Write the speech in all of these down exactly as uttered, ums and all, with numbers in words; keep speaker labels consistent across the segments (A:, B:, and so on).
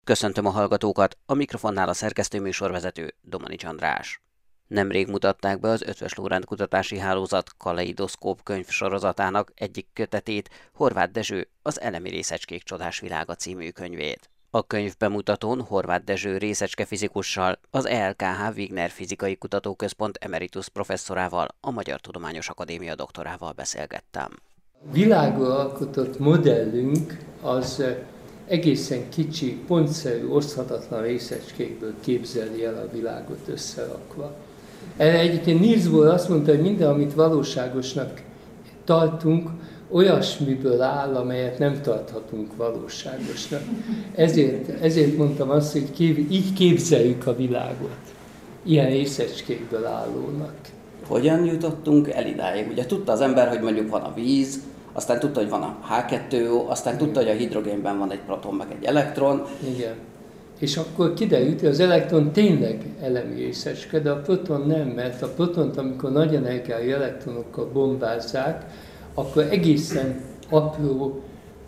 A: Köszöntöm a hallgatókat, a mikrofonnál a szerkesztő műsorvezető Domanics András. Nemrég mutatták be az Eötvös Loránd Kutatási Hálózat Kaleidoszkóp könyv sorozatának egyik kötetét, Horváth Dezső az Elemi részecskék csodás világa című könyvét. A könyv bemutatón Horváth Dezső részecskefizikussal, az E L K H Wigner Fizikai Kutatóközpont emeritus professzorával, a Magyar Tudományos Akadémia doktorával beszélgettem.
B: Világról alkotott modellünk az egészen kicsi, pontszerű, oszthatatlan részecskékből képzeli el a világot összerakva. Erre egyébként Niels Bohr azt mondta, hogy minden, amit valóságosnak tartunk, olyasmiből áll, amelyet nem tarthatunk valóságosnak. Ezért, ezért mondtam azt, hogy kép, így képzeljük a világot, ilyen részecskékből állónak.
A: Hogyan jutottunk el idáig? Ugye tudta az ember, hogy mondjuk van a víz, aztán tudta, hogy van a H kettő O, aztán tudta, hogy a hidrogénben van egy proton, meg egy elektron.
B: Igen. És akkor kiderült, hogy az elektron tényleg elemi részecske, de a proton nem, mert a protont, amikor nagy energiájú elektronokkal bombázzák, akkor egészen apró,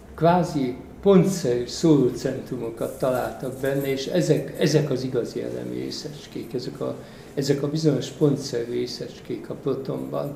B: kvázi pontszerű szórócentrumokat találtak benne, és ezek, ezek az igazi elemi részecskék, ezek a, ezek a bizonyos pontszerű részecskék a protonban.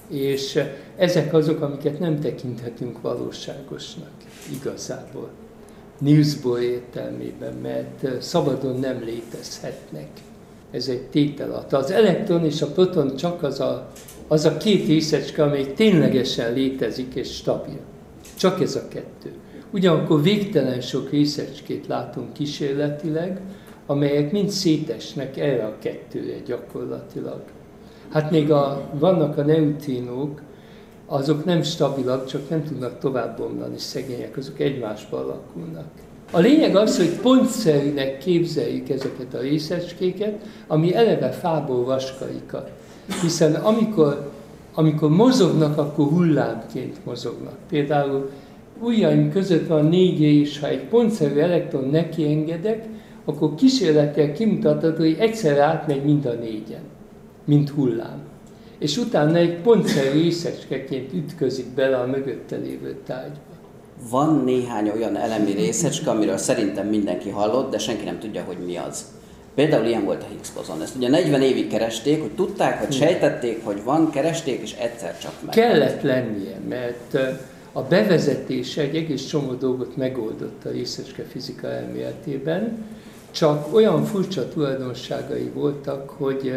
B: És ezek azok, amiket nem tekinthetünk valóságosnak igazából. Niels Bohr értelmében, mert szabadon nem létezhetnek. Ez egy tételat. Az elektron és a proton csak az a, az a két részecske, amely ténylegesen létezik és stabil. Csak ez a kettő. Ugyanakkor végtelen sok részecskét látunk kísérletileg, amelyek mind szétesnek erre a kettőre gyakorlatilag. Hát még a, vannak a neutrinók, azok nem stabilak, csak nem tudnak tovább bomlani, szegények, azok egymásba alakulnak. A lényeg az, hogy pontszerűnek képzeljük ezeket a részecskéket, ami eleve fából vaskaikat. Hiszen amikor, amikor mozognak, akkor hullámként mozognak. Például ujjaim között van négy és ha egy pontszerű elektron nekiengedek, akkor kísérlettel kimutatható, hogy egyszerre átmegy mind a négyen, mint hullám. És utána egy pontszerű részecskeként ütközik bele a mögötte lévő tárgyba.
C: Van néhány olyan elemi részecske, amiről szerintem mindenki hallott, de senki nem tudja, hogy mi az. Például ilyen volt a Higgs bozon. Ezt ugye negyven évig keresték, hogy tudták, hogy sejtették, hogy van, keresték, és egyszer csak meg.
B: Kellett lennie, mert a bevezetése egy egész csomó dolgot megoldott a részecskefizika elméletében, csak olyan furcsa tulajdonságai voltak, hogy,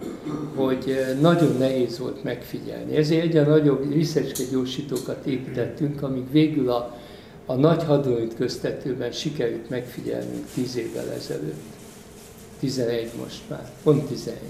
B: hogy nagyon nehéz volt megfigyelni. Ezért egyre nagyobb részecskegyorsítókat építettünk, amíg végül a, a nagy hadronütköztetőben sikerült megfigyelnünk tíz évvel ezelőtt. tizenegy most már, pont tizenegy.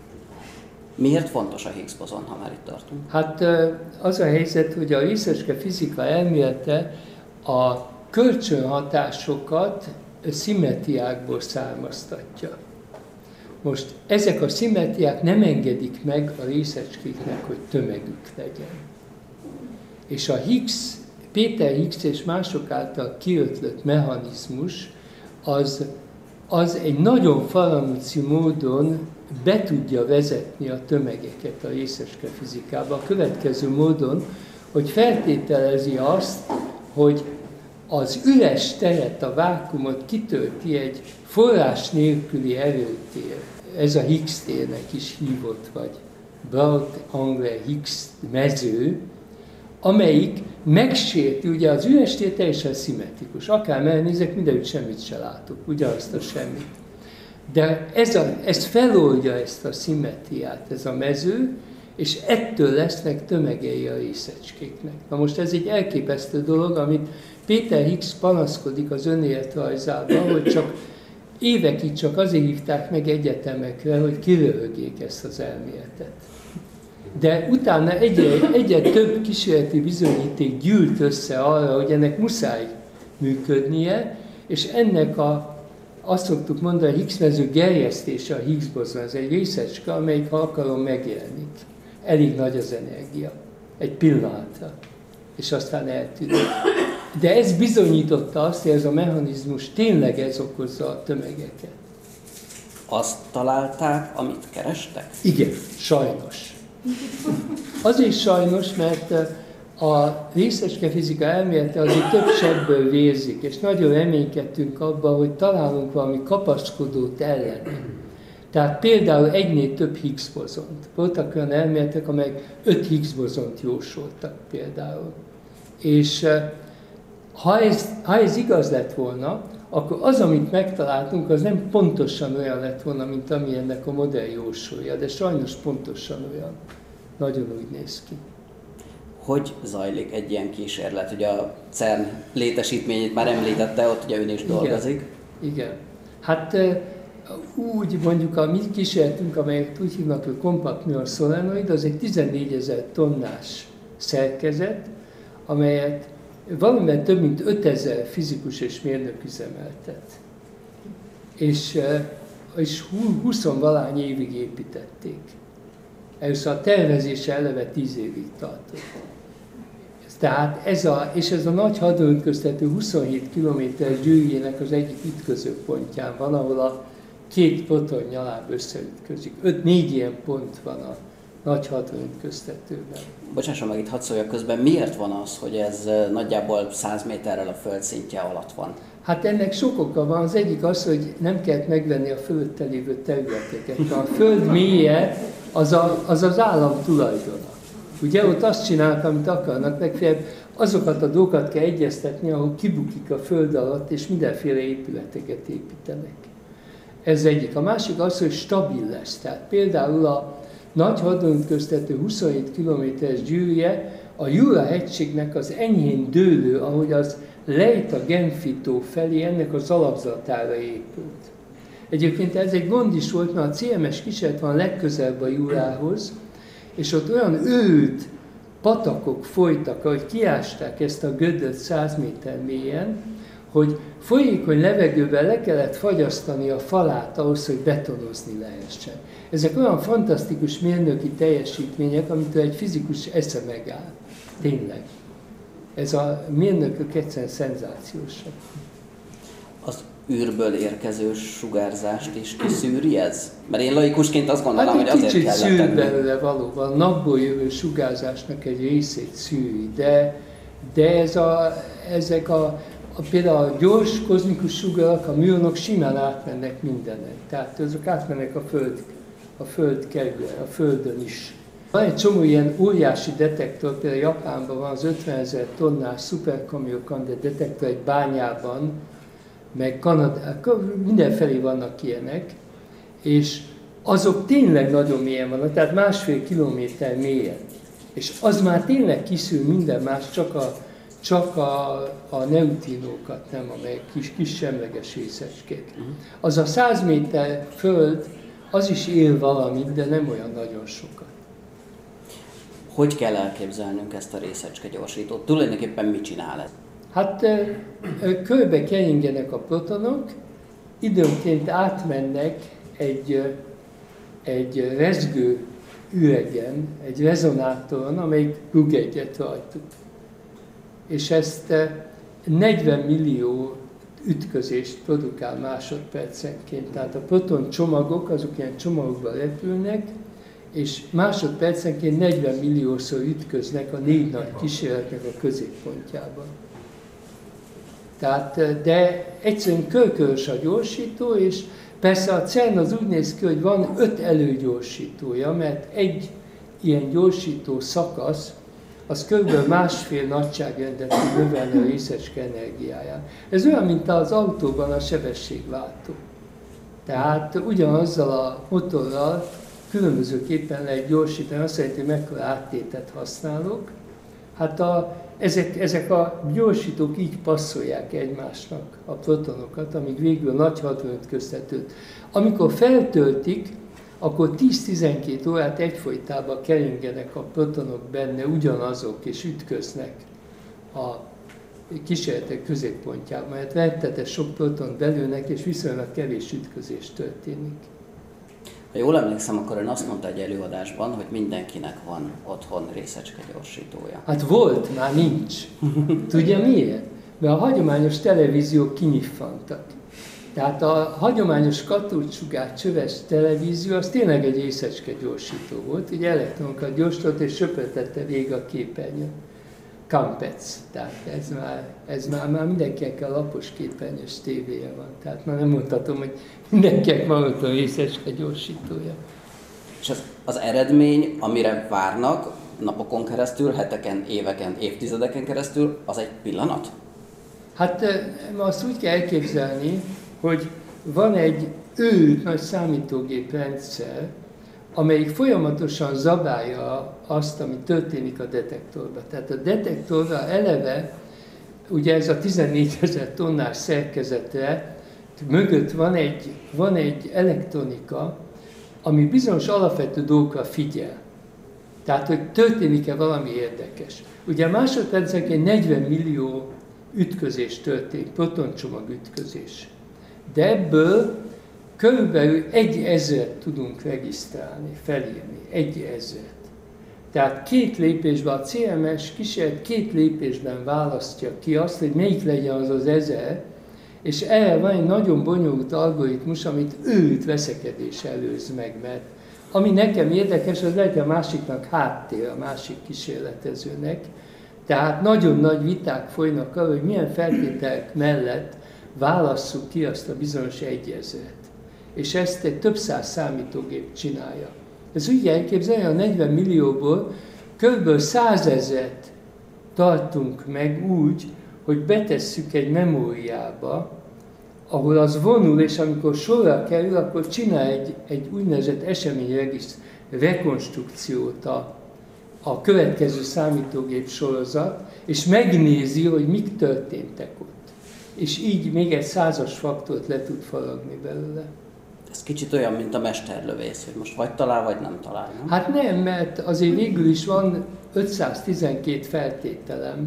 C: Miért fontos a Higgs bozon, ha már itt tartunk?
B: Hát az a helyzet, hogy a részecskefizika elmélete a kölcsönhatásokat szimmetriákból származtatja. Most ezek a szimmetriák nem engedik meg a részecskéknek, hogy tömegük legyen. És a Higgs, Péter Higgs és mások által kiötlött mechanizmus az, az egy nagyon faramúci módon be tudja vezetni a tömegeket a részecskefizikába. A következő módon, hogy feltételezi azt, hogy az üres teret, a vákuumot kitölti egy forrás nélküli erőtér. Ez a Higgs térnek is hívott, vagy Broad-Angle Higgs mező, amelyik megsérti, ugye az üres tér teljesen szimmetrikus. Akár elnézek, mindenütt semmit se látok, ugyanazt a semmit. De ez, a, ez feloldja ezt a szimmetriát, ez a mező, és ettől lesznek tömegei a részecskéknek. Na most ez egy elképesztő dolog, amit Péter Higgs panaszkodik az önéletrajzában, hogy csak évekig csak azért hívták meg egyetemekre, hogy kiröhögjék ezt az elméletet. De utána egyre, egyre több kísérleti bizonyíték gyűlt össze arra, hogy ennek muszáj működnie, és ennek a, azt szoktuk mondani, a Higgs-mező gerjesztése a Higgs bozon. Ez egy részecske, amelyik, ha akarom, megjelenik. Elég nagy az energia. Egy pillanatra. És aztán eltűnik. De ez bizonyította azt, hogy ez a mechanizmus tényleg ez okozza a tömegeket.
C: Azt találták, amit kerestek?
B: Igen, sajnos. Azért sajnos, mert A részecskefizika elmélete azért több sebből vérzik, és nagyon reménykedtünk abban, hogy találunk valami kapaszkodót ellene. Tehát például egynél több Higgs bozont. Voltak olyan elméletek, amelyek öt Higgs bozont jósoltak például. És ha ez, ha ez igaz lett volna, akkor az, amit megtaláltunk, az nem pontosan olyan lett volna, mint ami ennek a modell jósolja, de sajnos pontosan olyan. Nagyon úgy néz ki.
C: Hogy zajlik egy ilyen kísérlet? Ugye a cern létesítményét már említette, ott ugye ön is dolgozik.
B: Igen, igen. Hát úgy mondjuk a mi kísérletünk, amelyet úgy hívnak, hogy kompakt muon solenoid, az egy tizennégyezer tonnás szerkezet, amelyet valamivel több mint ötezer fizikus és mérnök üzemeltet. És, és húsz-valány évig építették. Először a tervezése eleve tíz évig tartott. Tehát ez a, és ez a nagy hadonütköztető huszonhét kilométeres gyűrűjének az egyik ütközőpontján van, ahol a két proton nyaláb összeütközik. Öt-négy ilyen pont van a nagy hadonütköztetőben.
C: Bocsásson meg, itt hadd szóljak közben, miért van az, hogy ez nagyjából száz méterrel a föld szintje alatt van?
B: Hát ennek sok oka van. Az egyik az, hogy nem kellett megvenni a fölötte lévő területeket. A föld mélye az, a, az az állam tulajdona. Ugye ott azt csinálnak, amit akarnak, legfeljebb azokat a dolgokat kell egyeztetni, ahol kibukik a föld alatt, és mindenféle épületeket építenek. Ez egyik. A másik az, hogy stabil lesz. Tehát például a nagy hadonütköztető huszonhét kilométeres gyűrűje a Jura-hegységnek az enyhén dőlő, ahogy az lejt a Genfitó felé, ennek az alapzatára épült. Egyébként ez egy gond is volt, mert a cé em es kísérlet van legközelebb a Jurához, és ott olyan őt patakok folytak, ahogy kiásták ezt a gödöt száz méter mélyen, hogy folyékony levegővel le kellett fagyasztani a falát ahhoz, hogy betonozni lehessen. Ezek olyan fantasztikus mérnöki teljesítmények, amitől egy fizikus esze megáll. Tényleg. Ez a mérnökök egyszerűen szenzációsak.
C: Az űrből érkező sugárzást is kiszűri ez? Mert én laikusként azt gondolom,
B: hát
C: hogy azért
B: kellett
C: kellett
B: tenni. Kicsit szűr belőle valóban. Napból jövő sugárzásnak egy részét szűri, de, de ez a, ezek a, a például a gyors kozmikus sugarak, a műonok simán átmennek mindenen. Tehát azok átmennek a Föld, a Föld kerülön, a Földön is. Van egy csomó ilyen óriási detektor, például Japánban van az ötvenezer tonnás szuperkamiokande detektor egy bányában, meg Kanadában, mindenfelé vannak ilyenek, és azok tényleg nagyon mélyen vannak, tehát másfél kilométer mélyen. És az már tényleg kiszűr minden más, csak a, csak a, a neutrinókat, nem, amelyek kis, kis semleges részecskék. Az a száz méter föld, az is él valamit, de nem olyan nagyon sokat.
C: Hogy kell elképzelnünk ezt a részecske gyorsítót? Tulajdonképpen mit csinál ez?
B: Hát körbe keringenek a protonok, időnként átmennek egy, egy rezgő üregen, egy rezonátoron, amelyik rúg egyet rajtuk. És ezt negyven millió ütközést produkál másodpercenként. Tehát a proton csomagok, azok ilyen csomagokba repülnek, és másodpercenként negyven milliószor ütköznek a négy nagy kísérletnek a középpontjában. Tehát, de egyszerűen körkörös a gyorsító, és persze a cern az úgy néz ki, hogy van öt előgyorsítója, mert egy ilyen gyorsító szakasz, az kb. Másfél nagyságrendet tud növelni a részecske energiáján. Ez olyan, mint az autóban a sebességváltó. Tehát ugyanazzal a motorral különbözőképpen lehet gyorsítani, azt jelenti, hogy mekkora áttétet használok. Hát a, ezek, ezek a gyorsítók így passzolják egymásnak a protonokat, amíg végül nagy hadonütköztetőt. Amikor feltöltik, akkor tíz-tizenkét órát egyfolytában keringenek a protonok benne, ugyanazok, és ütköznek a kísérletek középpontjában, mert rettetes sok proton belőnek, és viszonylag kevés ütközés történik.
C: Ha jól emlékszem, akkor ön azt mondta egy előadásban, hogy mindenkinek van otthon részecske gyorsítója.
B: Hát volt, már nincs. Tudja miért? Mert a hagyományos televíziók kinyiffantak. Tehát a hagyományos katódsugár csöves televízió az tényleg egy részecske gyorsító volt, így elektronokat gyorsított és söpörtette végig a képernyőn. Campec, tehát ez már, ez már, már mindenkinek a lapos képernyős tévéje van, tehát már nem mondhatom, hogy mindenkinek van ott a részecske gyorsítója.
C: És az, az eredmény, amire várnak napokon keresztül, heteken, éveken, évtizedeken keresztül, az egy pillanat?
B: Hát azt úgy kell elképzelni, hogy van egy őrült nagy számítógéprendszer, amelyik folyamatosan zabálja azt, ami történik a detektorban. Tehát a detektorra eleve, ugye ez a tizennégyezer tonnás szerkezete, mögött van egy, van egy elektronika, ami bizonyos alapvető dolgokra figyel. Tehát, hogy történik-e valami érdekes. Ugye másodpercenként negyven millió ütközés történik, protoncsomag ütközés. De ebből körülbelül egy ezret tudunk regisztrálni, felírni, egy ezret. Tehát két lépésben a cé em es kísérlet két lépésben választja ki azt, hogy melyik legyen az az ezer, és erre van egy nagyon bonyolult algoritmus, amit őt veszekedés előz meg, mert ami nekem érdekes, az lehet a másiknak háttér, a másik kísérletezőnek. Tehát nagyon nagy viták folynak arra, hogy milyen feltételek mellett válasszuk ki azt a bizonyos egyezret. És ezt egy több száz számítógép csinálja. Ez úgy elképzelni, a negyven millióból kb. százezret tartunk meg úgy, hogy betesszük egy memóriába, ahol az vonul, és amikor sorra kerül, akkor csinál egy, egy úgynevezett eseményregisztr rekonstrukciót a, a következő számítógép sorozat, és megnézi, hogy mik történtek ott. És így még egy százas faktort le tud faragni belőle.
C: Ez kicsit olyan, mint a mesterlövész, hogy most vagy talál, vagy nem talál, nem?
B: Hát nem, mert azért végül is van ötszáztizenkét feltételem,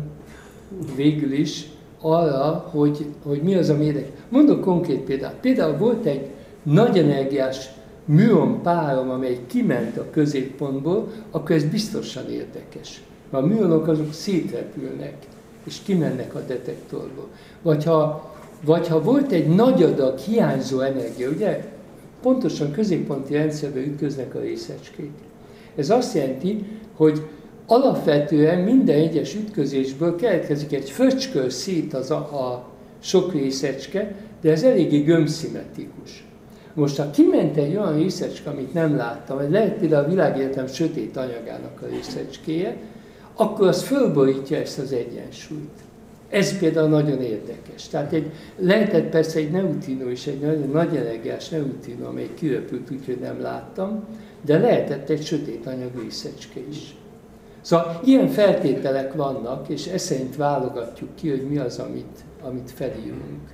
B: végül is, arra, hogy, hogy mi az, ami érdekel. Mondok konkrét példát. Például volt egy nagy energiás műon párom, amely kiment a középpontból, akkor ez biztosan érdekes. Mert a műonok azok szétrepülnek, és kimennek a detektorból. Vagy ha, vagy ha volt egy nagy adag hiányzó energia, ugye pontosan középponti rendszerben ütköznek a részecskék. Ez azt jelenti, hogy alapvetően minden egyes ütközésből keletkezik egy fröccskör szét az a, a sok részecske, de ez eléggé gömbszimmetrikus. Most, ha kiment egy olyan részecske, amit nem láttam, ez lehet például a világegyetem sötét anyagának a részecskéje, akkor az fölborítja ezt az egyensúlyt. Ez például nagyon érdekes. Tehát egy, lehetett persze egy neutrino is, egy nagyon nagy energiás neutrino, amely kirepült, úgyhogy nem láttam, de lehetett egy sötét anyag részecske is. Szóval ilyen feltételek vannak, és ezt szerint válogatjuk ki, hogy mi az, amit, amit felírunk.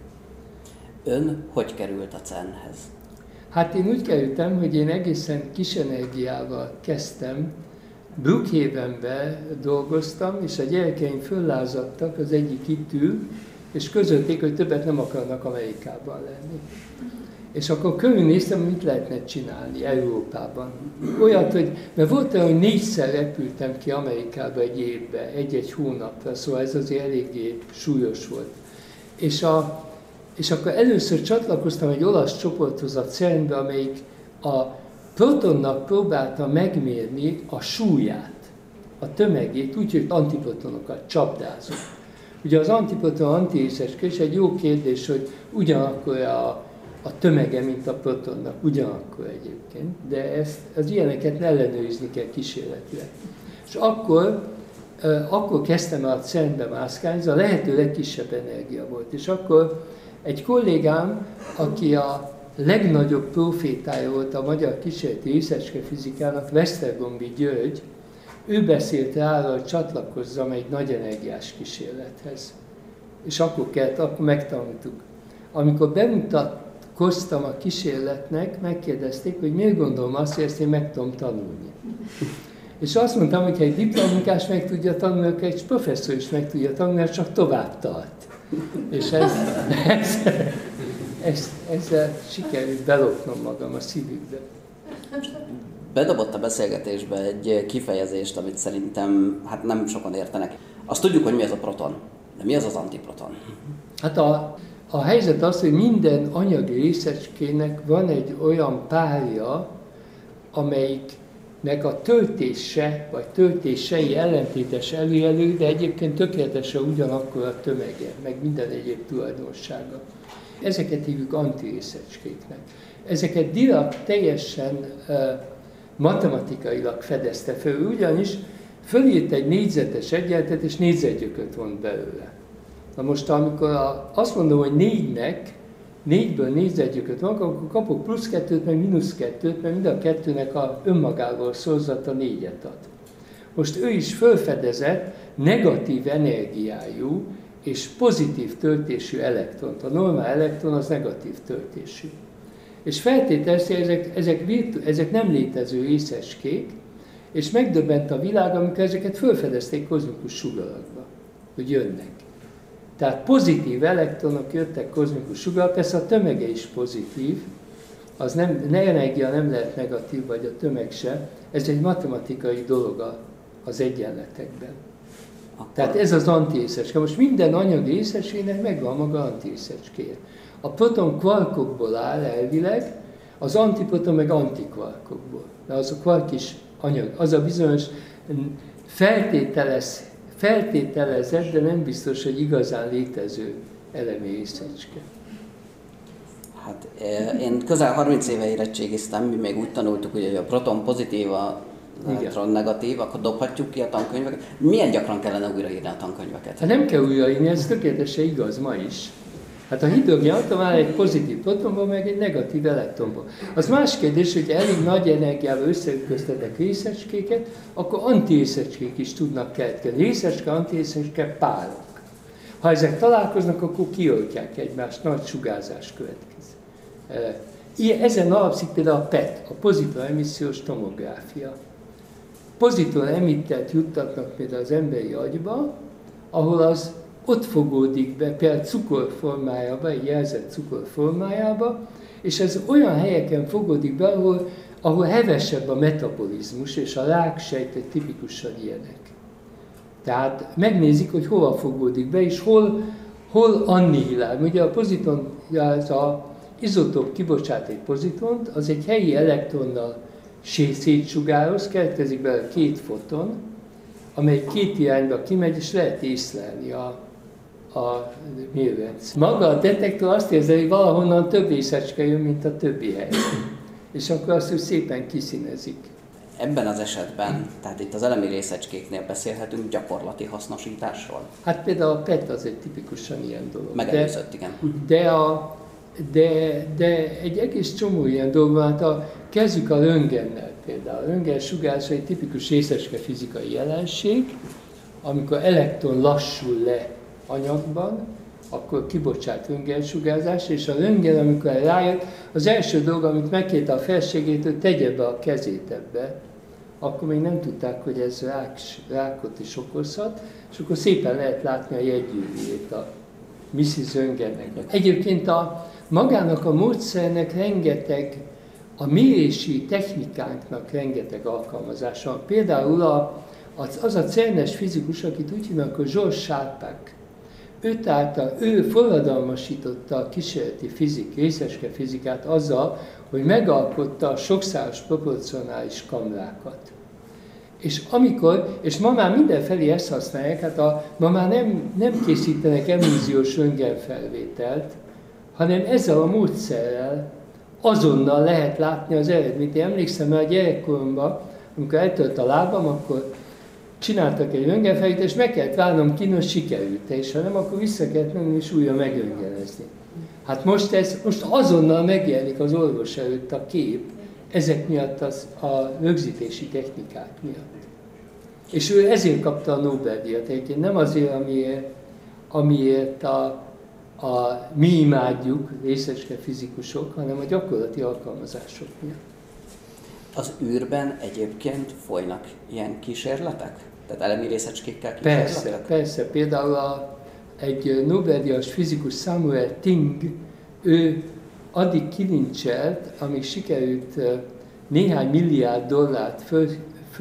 C: Ön hogy került a cénhez?
B: Hát én úgy kerültem, hogy én egészen kis energiával kezdtem, Brookhavenben dolgoztam, és a gyerekeim föllázadtak, az egyik itt ül, és közölték, hogy többet nem akarnak Amerikában lenni. És akkor körülnéztem, mit lehetne csinálni Európában. Olyat, hogy, mert volt olyan, hogy négyszer repültem ki Amerikába egy évben, egy-egy hónapra, szóval ez azért eléggé súlyos volt. És, a, és akkor először csatlakoztam egy olasz csoporthoz a cernbe, amelyik a protonnak próbálta megmérni a súlyát, a tömegét, úgyhogy antiprotonokat csapdázott. Ugye az antiproton antirészecske, és egy jó kérdés, hogy ugyanakkor a a tömege, mint a protonnak, ugyanakkor egyébként, de ezt, az ilyeneket ellenőrizni kell kísérletileg. És akkor, euh, akkor kezdtem el a cernbe mászkálni, ez a lehető legkisebb energia volt. És akkor egy kollégám, aki a legnagyobb profétája volt a magyar kísérleti részecske fizikának, Vesztergombi György, ő beszélt rá, hogy csatlakozzam egy nagy energiás kísérlethez. És akkor kellett, akkor megtanultuk. Amikor bemutat Koztam a kísérletnek, megkérdezték, hogy miért gondolom azt, hogy ezt én meg tudom tanulni. És azt mondtam, hogy ha egy diplomunkás meg tudja tanulni, akkor egy professzor is meg tudja tanulni, ez csak tovább tart. És ez, ez, ez, ezzel sikerült belopnom magam a szívükbe.
C: Bedobott a beszélgetésbe egy kifejezést, amit szerintem hát nem sokan értenek. Azt tudjuk, hogy mi az a proton, de mi az az antiproton?
B: Hát a A helyzet az, hogy minden anyagi részecskének van egy olyan párja, amelyik nek a töltése, vagy töltései ellentétes előjelő, de egyébként tökéletesen ugyanakkor a tömege, meg minden egyéb tulajdonsága. Ezeket hívjuk antirészecskéknek. Ezeket Dirac teljesen uh, matematikailag fedezte föl, ugyanis fölírt egy négyzetes egyenletet, és négyzetgyököt vont belőle. Na most, amikor a, azt mondom, hogy négynek, négyből négyzetgyököt van, akkor kapok plusz kettőt, meg mínusz kettőt, mert mind a kettőnek a önmagával szorzata négyet ad. Most ő is felfedezett negatív energiájú és pozitív töltésű elektront. A normál elektron az negatív töltésű. És feltételezi, hogy ezek, ezek, virtu, ezek nem létező részecskék, és megdöbbent a világ, amikor ezeket felfedezték kozmikus sugarakba, hogy jönnek. Tehát pozitív elektronok jöttek kozmikus sugarak, persze a tömege is pozitív, az nem, ne energia nem lehet negatív, vagy a tömeg se, ez egy matematikai dolog az egyenletekben. Akkor... Tehát ez az antirészecske. Most minden anyagi részecskének megvan maga antirészecské. A proton kvarkokból áll elvileg, az antiproton meg antikvarkokból. De az a kvark is anyag, az a bizonyos feltételez, feltételezett, de nem biztos, hogy igazán létező elemi részecske.
C: Hát én közel harminc éve érettségiztem, mi még úgy tanultuk, hogy a proton pozitív, a elektron negatív, akkor dobhatjuk ki a tankönyveket. Milyen gyakran kellene újraírni a tankönyveket?
B: Hát nem kell újraírni, ez tökéletesen igaz ma is. Hát a hidrogén atom áll egy pozitív protonból, meg egy negatív elektronból. Az más kérdés, hogy elég nagy energiával összeütköztetek részecskéket, akkor antirészecskék is tudnak keletkezni. Részecske, antirésecske párok. Ha ezek találkoznak, akkor kioltják egymást, nagy sugárzás következik. Ezen alapszik például a pé e té, a pozitron emissziós tomográfia. Pozitron emittert juttatnak például az emberi agyba, ahol az ott fogódik be, például cukor formájába, egy jelzett cukor formájába, és ez olyan helyeken fogódik be, ahol, ahol hevesebb a metabolizmus, és a ráksejtek tipikusan ilyenek. Tehát megnézik, hogy hova fogódik be, és hol, hol annihilál. Ugye a pozitron, az a izotóp kibocsát egy pozitront, az egy helyi elektronnal szétsugároz, keletkezik belőle két foton, amely két irányba kimegy, és lehet észlelni a, a mérőrendszer. Maga a detektor azt érzi, hogy valahonnan több részecske jön, mint a többi helyen. És akkor azt, hogy szépen kiszínezik.
C: Ebben az esetben, tehát itt az elemi részecskéknél beszélhetünk gyakorlati hasznosításról?
B: Hát például a pé e té az egy tipikusan ilyen dolog.
C: Megelőzött, igen.
B: De, a, de, de egy egész csomó ilyen dolog van, hát a, kezdjük a röntgennel például. A röntgen sugárzás egy tipikus részecske fizikai jelenség, amikor elektron lassul le anyagban, akkor kibocsát röntgensugárzás, és a röntgen, amikor rájött, az első dolog, amit megkérte a felségét, hogy tegye be a kezét ebbe, akkor még nem tudták, hogy ez rák, rákot is okozhat, és akkor szépen lehet látni a jegygyűrűjét a missziz röntgennek. Egyébként a, magának a módszernek rengeteg, a mérési technikánknak rengeteg alkalmazása van. Például a, az, az a cernes fizikus, akit úgy hívnak, hogy Georges Charpak, Ő, által, ő forradalmasította a kísérleti fizik, részecske fizikát azzal, hogy megalkotta a sokszáros proporcionális kamrákat. És amikor, és ma már mindenfelé ezt használják, hát a, ma már nem, nem készítenek emulziós röntgenfelvételt, hanem ezzel a módszerrel azonnal lehet látni az eredményt. Én emlékszem, hogy a gyerekkoromban, amikor eltört a lábam, akkor csináltak egy röntgenfelvételt, és meg kellett várnom ki, hogy sikerült, és ha nem, akkor vissza kellett menni, és újra megröntgenezni. Hát most, ez, most azonnal megjelenik az orvos előtt a kép, ezek miatt az, a rögzítési technikák miatt. És ő ezért kapta a Nobel-díjat, egyébként nem azért, amiért, amiért a, a, mi imádjuk, részecske fizikusok, hanem a gyakorlati alkalmazások miatt.
C: Az űrben egyébként folynak ilyen kísérletek? Tehát elemi részecskékkel kísérletek?
B: Persze, persze. Például a, egy Nobel-díjas fizikus, Samuel Ting, ő addig kilincselt, amíg sikerült néhány milliárd dollárt föl,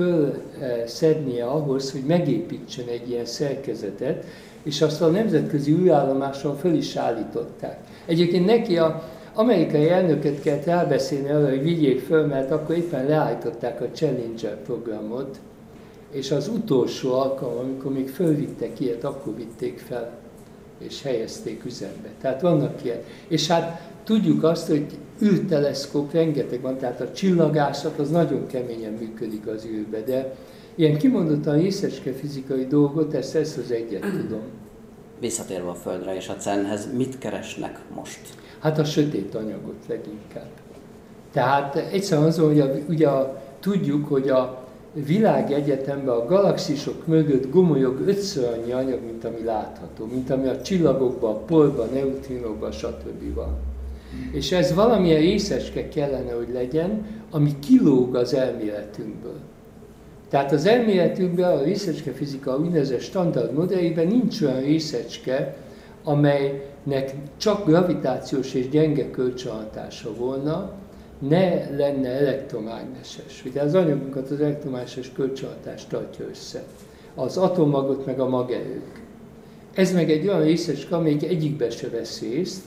B: fölszednie ahhoz, hogy megépítsen egy ilyen szerkezetet, és azt a nemzetközi űrállomáson föl is állították. Egyébként neki a, amerikai elnöket kellett elbeszélni arra, hogy vigyék föl, mert akkor éppen leállították a Challenger programot, és az utolsó alkalom, amikor még fölvittek ilyet, akkor vitték fel, és helyezték üzembe. Tehát vannak ilyen. És hát tudjuk azt, hogy űrteleszkóp rengeteg van, tehát a csillagászat az nagyon keményen működik az űrbe, de ilyen kimondottan részecske fizikai dolgot, ezt, ezt az egyet tudom.
C: Visszatérve a Földre és a cernhez, mit keresnek most?
B: Hát a sötét anyagot leginkább. Tehát egyszerűen azon, hogy a, ugye a, tudjuk, hogy a világegyetemben a galaxisok mögött gomolyog ötször annyi anyag, mint ami látható, mint ami a csillagokban, a porban, neutrinokban, stb. Van. És ez valamilyen részecske kellene, hogy legyen, ami kilóg az elméletünkből. Tehát az elméletünkben, a részecske fizika úgynevezett standard modelljében nincs olyan részecske, amelynek csak gravitációs és gyenge kölcsönhatása volna, ne lenne elektromágneses. Ugye az anyagunkat az elektromágneses kölcsönhatás tartja össze. Az atommagot meg a magerők. Ez meg egy olyan részecske, amelyik egyikbe se vesz részt,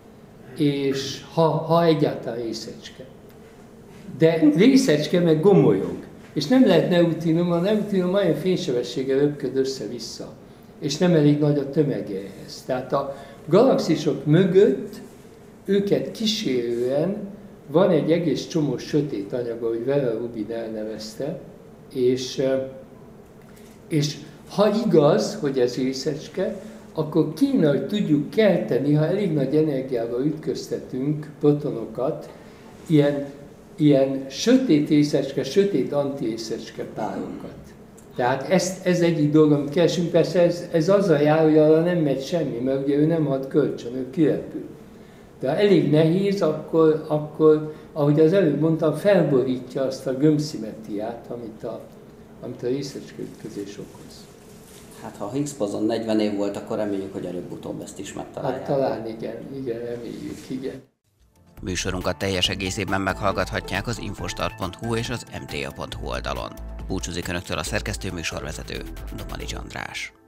B: és ha, ha egyáltalán részecske. De részecske meg gomolyog. És nem lehet neutrinum, a neutrinum olyan fénysebességgel röpköd össze-vissza. És nem elég nagy a tömege ehhez. Tehát a galaxisok mögött őket kísérően van egy egész csomó sötét anyag, ahogy Vera Rubin elnevezte, és, és ha igaz, hogy ez részecske, akkor kéne, hogy tudjuk kelteni, ha elég nagy energiával ütköztetünk protonokat, ilyen, ilyen sötét részecske, sötét antirészecske párokat. Tehát ezt, ez egyik dolog, amit keresünk, persze ez, ez azzal jár, hogy arra nem megy semmi, mert ugye ő nem ad kölcsön, ő kirepül. De ha elég nehéz, akkor, akkor, ahogy az előbb mondtam, felborítja azt a gömbszimmetriát, amit a, amit a részecske ütközés okoz.
C: Hát ha a Higgs bozon negyven év volt, akkor reméljük, hogy előbb-utóbb ezt is megtalálják.
B: Hát talán igen, igen, reméljük, igen.
A: Műsorunkat teljes egészében meghallgathatják az infostart pont hu és az em té á pont hu oldalon. Búcsúzik Önöktől a szerkesztő műsorvezető, Domanics András.